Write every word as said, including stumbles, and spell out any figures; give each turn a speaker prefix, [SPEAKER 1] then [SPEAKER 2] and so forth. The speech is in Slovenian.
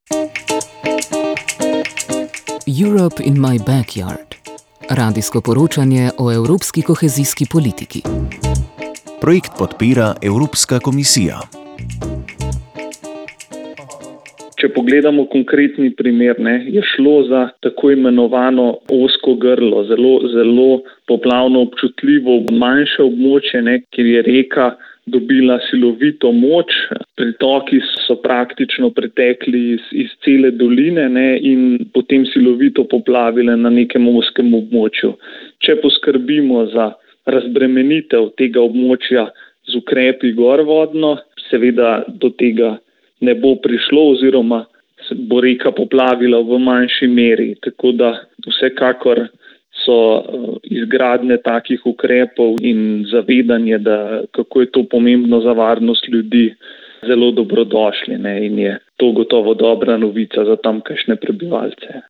[SPEAKER 1] Europe in my backyard. Radijsko poročanje o evropski kohezijski politiki.
[SPEAKER 2] Projekt podpira Evropska komisija.
[SPEAKER 3] Če pogledamo konkretni primer, ne, je šlo za tako imenovano ozko grlo, zelo, zelo poplavno občutljivo manjše območje, ne, kjer je reka dobila silovito moč. Pritoki so praktično pretekli iz, iz cele doline, ne, in potem silovito poplavile na nekem ozkem območju. Če poskrbimo za razbremenitev tega območja z ukrepi gorvodno, seveda do tega ne bo prišlo oziroma se bo reka poplavila v manjši meri. Tako da vsekakor so izgradnje takih ukrepov in zavedanje, da kako je to pomembno za varnost ljudi, zelo dobrodošli, ne, in je to gotovo dobra novica za tamkajšnje prebivalce.